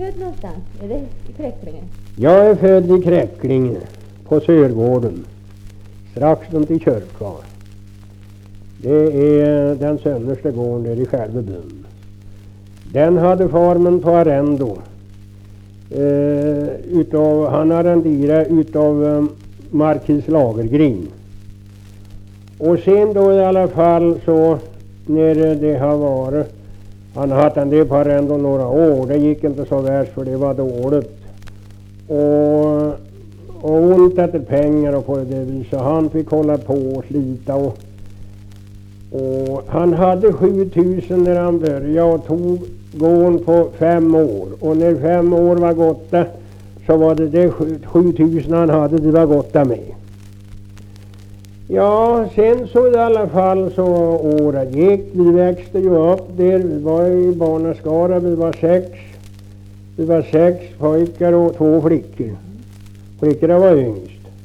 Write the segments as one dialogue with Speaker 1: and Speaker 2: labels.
Speaker 1: född någonstans? Är det i Kräcklinge?
Speaker 2: Jag är född i Kräcklinge på Sörgården, strax runt i kyrkan. Det är den sönnersta gården där i själva byn. Den hade farmen på arrendo. Han arrenderade utav Markis Lagergren. Och sen då i alla fall så när det har varit, han har haft en del på arrendo några år, det gick inte så värst för det var dåligt. Och ont efter pengar och på det viset. Han fick hålla på och slita och han hade 7000 när han började och tog gården på 5 år. Och när 5 år var gåtta så var det 7000 han hade, det var gåtta med. Ja, sen så i alla fall så året gick, vi växte ju upp där, vi var i barnaskara, vi var 6 pojkar och 2 flickor. Flickorna var yngst.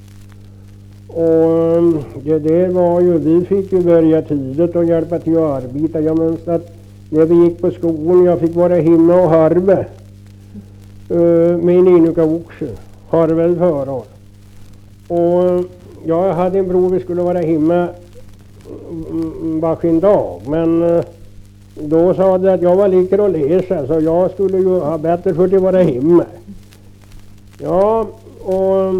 Speaker 2: Och det där var ju, vi fick ju börja tidigt och hjälpa till att arbeta. Jag minns att när vi gick på skolan, jag fick vara hemma och harva med en enuka oxe, harva i förår. Och jag hade en bror, vi skulle vara hemma varsin dag, men då sa det att jag var lika att läsa, så jag skulle ju ha bättre för att vara hemma. Ja, och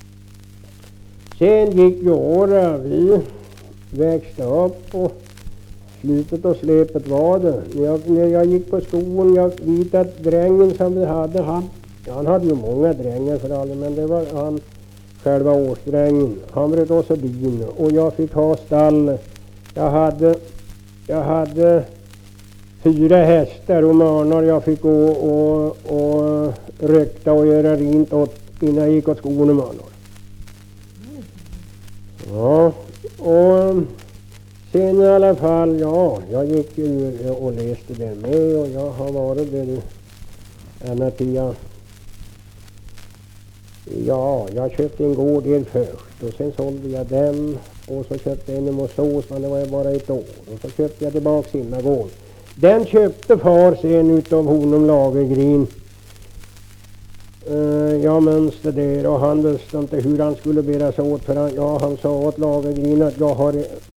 Speaker 2: sen gick ju året, vi växte upp och slutet och släpet var det. När jag gick på skolan, jag vet att drängen som vi hade, han hade ju många drängar för alla, men det var han själva årsdrängen. Han bröt oss och bin och jag fick ha stall. Jag hade 4 hästar och mörnar jag fick gå och rökta och göra rent åt innan jag gick åt skolan och mörnar. Ja, och sen i alla fall, ja, jag gick ju och läste det med och jag har varit där ända till jag köpte en gård där först och sen sålde jag den och så köpte jag en i Mosås, men det var ju bara ett år. Och så köpte jag tillbaka Simmagård. Den köpte far sen utav honom Lagergren. Jag minns det där och han visste inte hur han skulle bära sig åt, för han sa åt Lagergren att